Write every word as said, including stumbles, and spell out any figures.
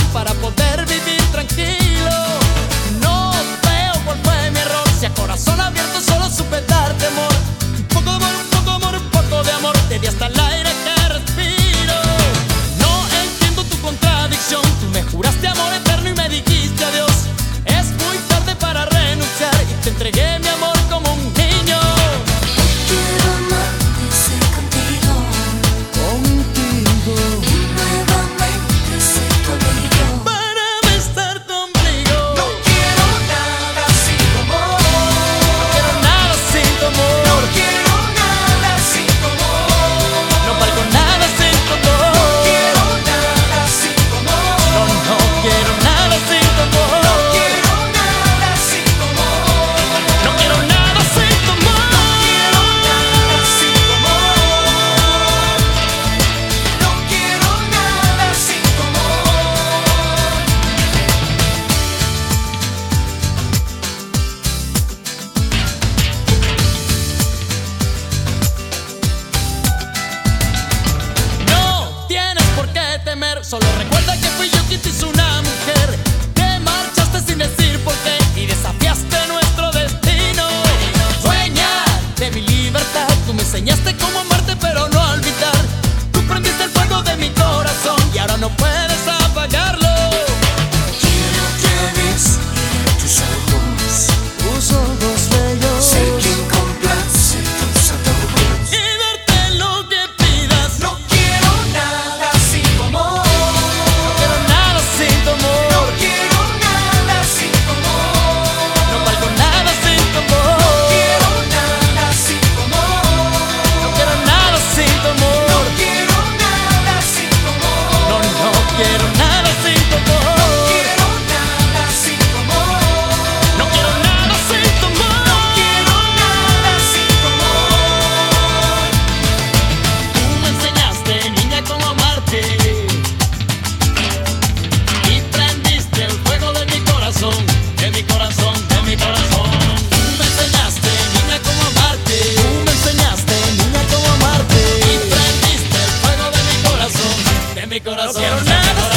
para poder vivir tranquilo. No veo cuál fue mi error, si a corazón abierto solo supe darte amor. Un poco de amor, un poco de amor, un poco de amor, te di hasta el aire que respiro. No entiendo tu contradicción, tú me juraste amor eterno y me dijiste adiós. Es muy tarde para renunciar y te entregué mi amor como un niño. Quiero amanecer contigo, Contigo, y nuevamente ser tu amigo. para estar tu ombligo. No quiero nada sin tu amor. No quiero nada sin tu amor. No quiero nada sin tu amor. No valgo nada sin tu amor. No quiero nada sin tu amor. No, no quiero nada sin tu amor. No quiero nada sin tu amor. No quiero nada sin tu amor. No quiero nada sin tu amor. No quiero nada sin tu amor. No tienes por qué temer, solo recuerda que fui yo quien te hizo una mujer. Te marchaste sin decir por qué y desafiaste nuestro destino. Dueña de mi libertad, tú me enseñaste cómo amarte pero no olvidar. Tú prendiste el fuego de mi corazón y ahora no puedes apagarlo. Quiero otra vez mirar tus ojos, Tus ojos bellos ser quien complace tus antojos. y darte lo que pidas. No quiero nada sin tu amor. No quiero nada sin tu amor. No quiero nada sin tu amor. No valgo nada sin tu amor. No quiero nada sin tu amor. No quiero nada sin tu amor. No quiero nada sin tu amor. No, no quiero nada sin tu amor. Quiero nada sin tu amor. No quiero nada sin tu amor. No quiero nada sin tu amor. Tú me enseñaste, niña, cómo amarte y prendiste el fuego de mi corazón, de mi corazón, de mi corazón. Tú me enseñaste, niña, cómo amarte. Tú me enseñaste, niña, cómo amarte y prendiste el fuego de mi corazón, de mi corazón. No quiero nada